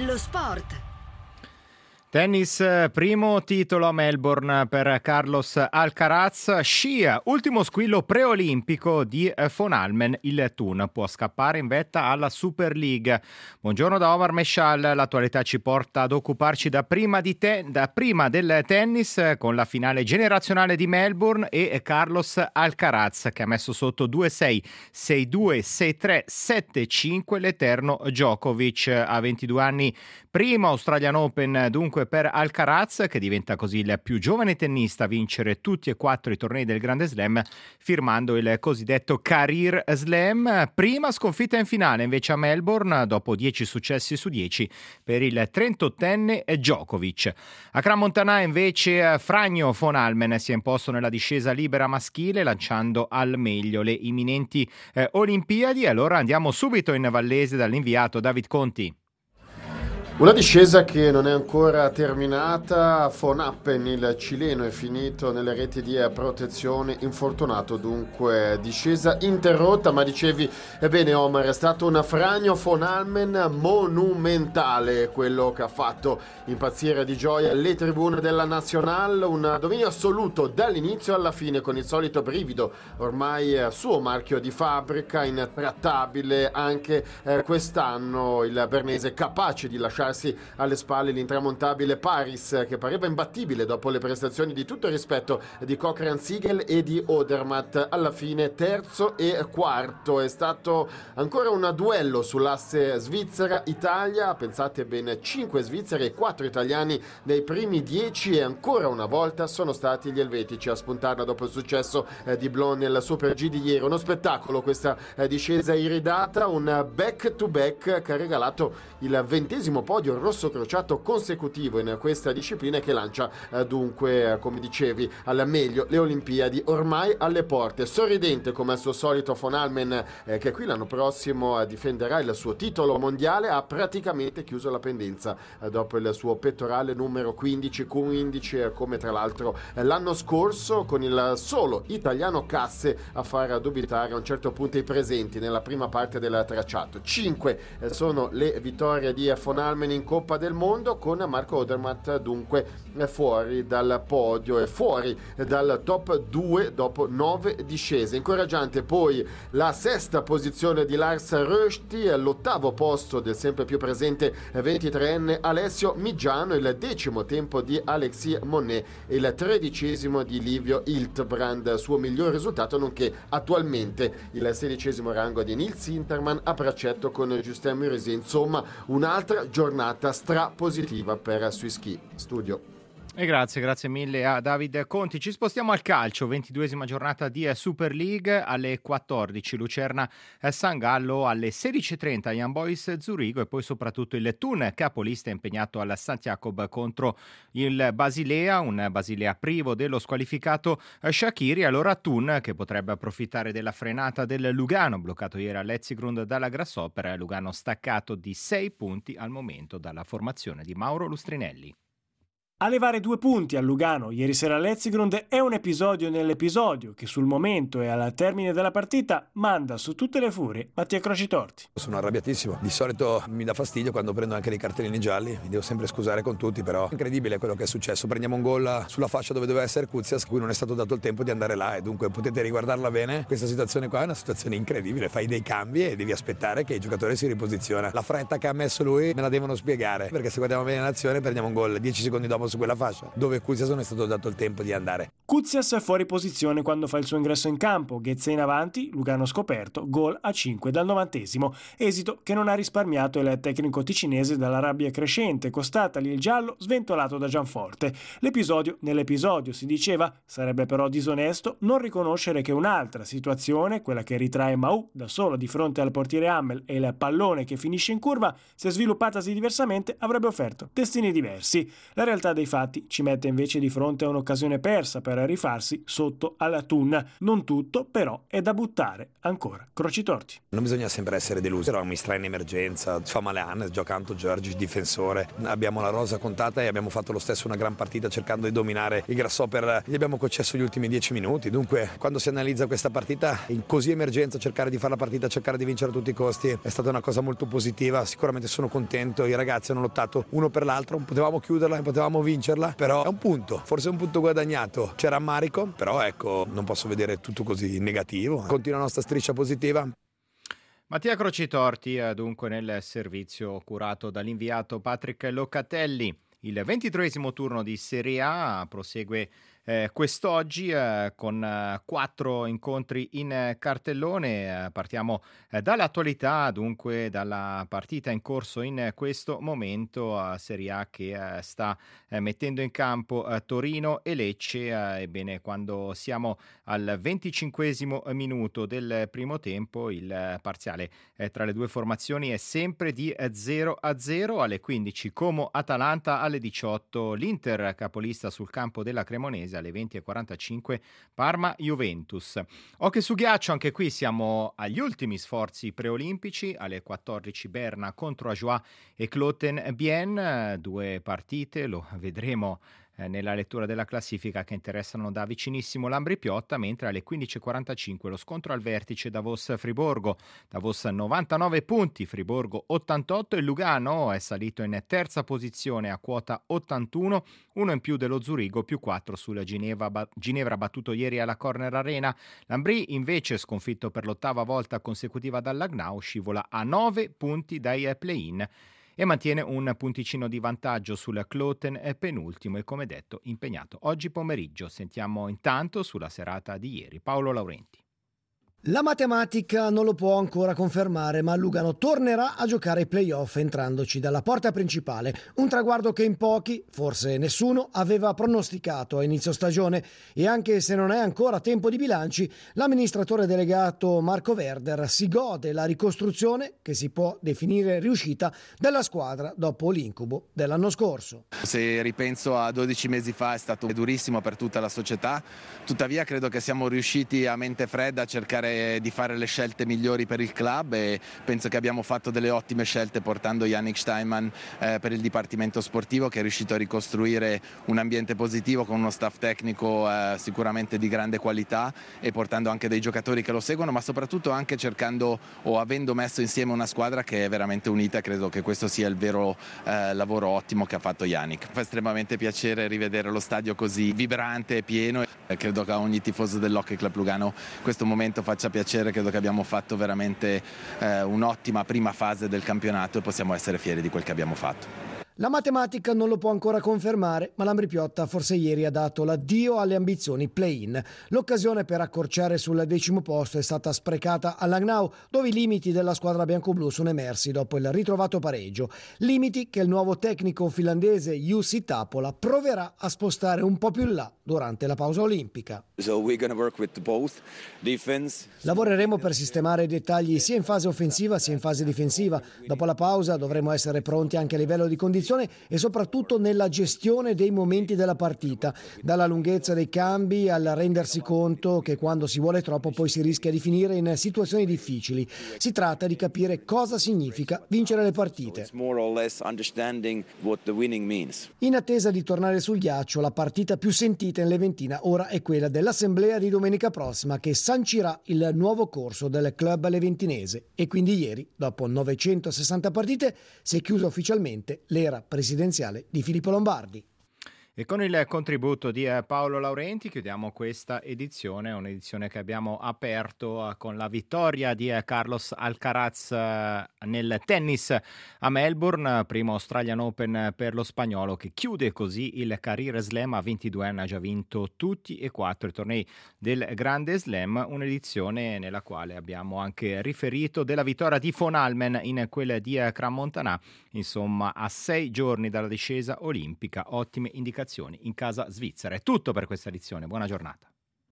Lo sport. Tennis, primo titolo a Melbourne per Carlos Alcaraz. Scia, ultimo squillo preolimpico di Von Almen. Il Thun può scappare in vetta alla Super League. Buongiorno da Omar Meshal. L'attualità ci porta ad occuparci da prima del tennis, con la finale generazionale di Melbourne e Carlos Alcaraz che ha messo sotto 2-6, 6-2, 6-3, 7-5 l'eterno Djokovic. A 22 anni, primo Australian Open dunque per Alcaraz, che diventa così il più giovane tennista a vincere tutti e 4 i tornei del Grande Slam, firmando il cosiddetto Career Slam. Prima sconfitta in finale invece a Melbourne dopo 10 successi su 10 per il 38enne Djokovic. A Crans-Montana invece Fragno Von Almen si è imposto nella discesa libera maschile, lanciando al meglio le imminenti Olimpiadi. Allora andiamo subito in Vallese dall'inviato David Conti. Una discesa che non è ancora terminata. Von Appen, il cileno, è finito nelle reti di protezione, infortunato, dunque discesa interrotta. Ma dicevi, ebbene Omar, è stato un Fragno Von Almen monumentale quello che ha fatto impazzire di gioia le tribune della Nacional. Un dominio assoluto dall'inizio alla fine, con il solito brivido, ormai suo marchio di fabbrica, intrattabile anche quest'anno. Il bernese capace di lasciarsi alle spalle l'intramontabile Paris, che pareva imbattibile dopo le prestazioni di tutto rispetto di Cochran Siegel e di Odermatt. Alla fine terzo e quarto. È stato ancora un duello sull'asse Svizzera-Italia. Pensate, ben 5 svizzeri e 4 italiani nei primi 10, e ancora una volta sono stati gli elvetici a spuntarla dopo il successo di Blon nel Super G di ieri. Uno spettacolo questa discesa iridata, un back to back che ha regalato il 20° podio rosso crociato consecutivo in questa disciplina, che lancia dunque, come dicevi, al meglio le Olimpiadi ormai alle porte. Sorridente come al suo solito Von Almen, che qui l'anno prossimo difenderà il suo titolo mondiale, ha praticamente chiuso la pendenza dopo il suo pettorale numero 15, come tra l'altro l'anno scorso, con il solo italiano Casse a far dubitare a un certo punto i presenti nella prima parte del tracciato. 5 sono le vittorie di Von Almen in Coppa del Mondo, con Marco Odermatt dunque fuori dal podio e fuori dal top 2 dopo 9 discese. Incoraggiante poi la sesta posizione di Lars Rösti, l'8° posto del sempre più presente 23enne Alessio Miggiano, il 10° tempo di Alexis Monet e il 13° di Livio Hiltbrand, suo miglior risultato, nonché attualmente il 16° rango di Nils Hintermann a braccetto con Justin Murisi. Insomma, un'altra giornata strapositiva per Swiss Ski. Studio. E grazie mille a David Conti. Ci spostiamo al calcio, 22ª giornata di Super League. Alle 14 Lucerna San Gallo, alle 16:30 Young Boys Zurigo, e poi soprattutto il Thun capolista impegnato al St. Jacob contro il Basilea, un Basilea privo dello squalificato Shaqiri. Allora Thun, che potrebbe approfittare della frenata del Lugano, bloccato ieri all'Etzigrund dalla Grasshopper. Lugano staccato di 6 punti al momento dalla formazione di Mauro Lustrinelli. A levare 2 punti a Lugano ieri sera all'Etzigrund è un episodio nell'episodio che sul momento e al termine della partita manda su tutte le furie Mattia Crocitorti. Sono arrabbiatissimo, di solito mi dà fastidio quando prendo anche dei cartellini gialli, mi devo sempre scusare con tutti, però è incredibile quello che è successo. Prendiamo un gol sulla fascia dove doveva essere Kuzias, cui non è stato dato il tempo di andare là, e dunque potete riguardarla bene. Questa situazione qua è una situazione incredibile, fai dei cambi e devi aspettare che il giocatore si riposiziona. La fretta che ha messo lui me la devono spiegare, perché se guardiamo bene l'azione prendiamo un gol 10 secondi dopo su quella fascia dove Kuzias non è stato dato il tempo di andare. Kuzias è fuori posizione quando fa il suo ingresso in campo, Ghezze in avanti, Lugano scoperto, gol a 5 dal 90°, esito che non ha risparmiato il tecnico ticinese dalla rabbia crescente, costatagli il giallo sventolato da Gianforte. L'episodio nell'episodio, si diceva, sarebbe però disonesto non riconoscere che un'altra situazione, quella che ritrae Mahou da solo di fronte al portiere Hammel e il pallone che finisce in curva, se sviluppatasi diversamente avrebbe offerto destini diversi. La realtà dei dei fatti ci mette invece di fronte a un'occasione persa per rifarsi sotto alla Thun. Non tutto però è da buttare ancora. Croci torti. Non bisogna sempre essere delusi, però Mistra in emergenza, fa male Hannes, gioca Anto Giorgi, difensore, abbiamo la rosa contata e abbiamo fatto lo stesso una gran partita cercando di dominare il Grasshopper, gli abbiamo concesso gli ultimi 10 minuti, dunque quando si analizza questa partita in così emergenza cercare di fare la partita, cercare di vincere a tutti i costi è stata una cosa molto positiva, sicuramente sono contento, i ragazzi hanno lottato uno per l'altro, potevamo chiuderla, potevamo vincerla, però è un punto, forse un punto guadagnato, c'è rammarico, però ecco non posso vedere tutto così negativo, continua la nostra striscia positiva. Mattia Crocitorti, dunque nel servizio curato dall'inviato Patrick Locatelli. Il 23esimo turno di Serie A prosegue quest'oggi con 4 incontri in cartellone. Partiamo dall'attualità, dunque dalla partita in corso in questo momento, Serie A che sta mettendo in campo Torino e Lecce. Ebbene, quando siamo al 25esimo minuto del primo tempo, il parziale tra le due formazioni è sempre di 0-0. Alle 15 Como-Atalanta, alle 18 l'Inter capolista sul campo della Cremonese, alle 20:45 Parma-Juventus. Hockey su ghiaccio, anche qui siamo agli ultimi sforzi preolimpici, alle 14 Berna contro Ajoie e Cloten-Bien, 2 partite, lo vedremo nella lettura della classifica, che interessano da vicinissimo l'Ambri Piotta, mentre alle 15:45 lo scontro al vertice Davos-Friburgo. Davos 99 punti, Friburgo 88 e Lugano è salito in terza posizione a quota 81, uno in più dello Zurigo, più 4 sulla Ginevra battuto ieri alla Corner Arena. L'Ambri invece, sconfitto per l'8ª volta consecutiva dall'Agnau, scivola a 9 punti dai play-in e mantiene un punticino di vantaggio sul Cloten penultimo e, come detto, impegnato oggi pomeriggio. Sentiamo intanto sulla serata di ieri Paolo Laurenti. La matematica non lo può ancora confermare, ma Lugano tornerà a giocare ai play-off entrandoci dalla porta principale, un traguardo che in pochi, forse nessuno, aveva pronosticato a inizio stagione, e anche se non è ancora tempo di bilanci, l'amministratore delegato Marco Werder si gode la ricostruzione, che si può definire riuscita, della squadra dopo l'incubo dell'anno scorso. Se ripenso a 12 mesi fa è stato durissimo per tutta la società, tuttavia credo che siamo riusciti a mente fredda a cercare di fare le scelte migliori per il club, e penso che abbiamo fatto delle ottime scelte portando Yannick Steinman per il dipartimento sportivo, che è riuscito a ricostruire un ambiente positivo con uno staff tecnico sicuramente di grande qualità, e portando anche dei giocatori che lo seguono, ma soprattutto anche cercando o avendo messo insieme una squadra che è veramente unita, e credo che questo sia il vero lavoro ottimo che ha fatto Yannick. Fa estremamente piacere rivedere lo stadio così vibrante e pieno, e credo che a ogni tifoso dell'Hockey Club Lugano questo momento faccia piacere. Credo che abbiamo fatto veramente un'ottima prima fase del campionato e possiamo essere fieri di quel che abbiamo fatto. La matematica non lo può ancora confermare, ma l'Ambri Piotta forse ieri ha dato l'addio alle ambizioni play-in. L'occasione per accorciare sul 10° posto è stata sprecata all'Agnau, dove i limiti della squadra bianco-blu sono emersi dopo il ritrovato pareggio. Limiti che il nuovo tecnico finlandese Jussi Tapola proverà a spostare un po' più in là durante la pausa olimpica. Lavoreremo per sistemare i dettagli sia in fase offensiva sia in fase difensiva. Dopo la pausa dovremo essere pronti anche a livello di condizione e soprattutto nella gestione dei momenti della partita, dalla lunghezza dei cambi al rendersi conto che quando si vuole troppo poi si rischia di finire in situazioni difficili. Si tratta di capire cosa significa vincere le partite. In attesa di tornare sul ghiaccio, la partita più sentita in Leventina ora è quella dell'assemblea di domenica prossima, che sancirà il nuovo corso del club leventinese, e quindi ieri, dopo 960 partite, si è chiusa ufficialmente l'era presidenziale di Filippo Lombardi. E con il contributo di Paolo Laurenti chiudiamo questa edizione, un'edizione che abbiamo aperto con la vittoria di Carlos Alcaraz nel tennis a Melbourne, primo Australian Open per lo spagnolo, che chiude così il Career Slam. A 22 anni ha già vinto tutti e 4 i tornei del Grande Slam, un'edizione nella quale abbiamo anche riferito della vittoria di Von Allmen in quella di Crans-Montana. Insomma, a 6 giorni dalla discesa olimpica, ottime indicazioni in casa svizzera. È tutto per questa edizione, buona giornata.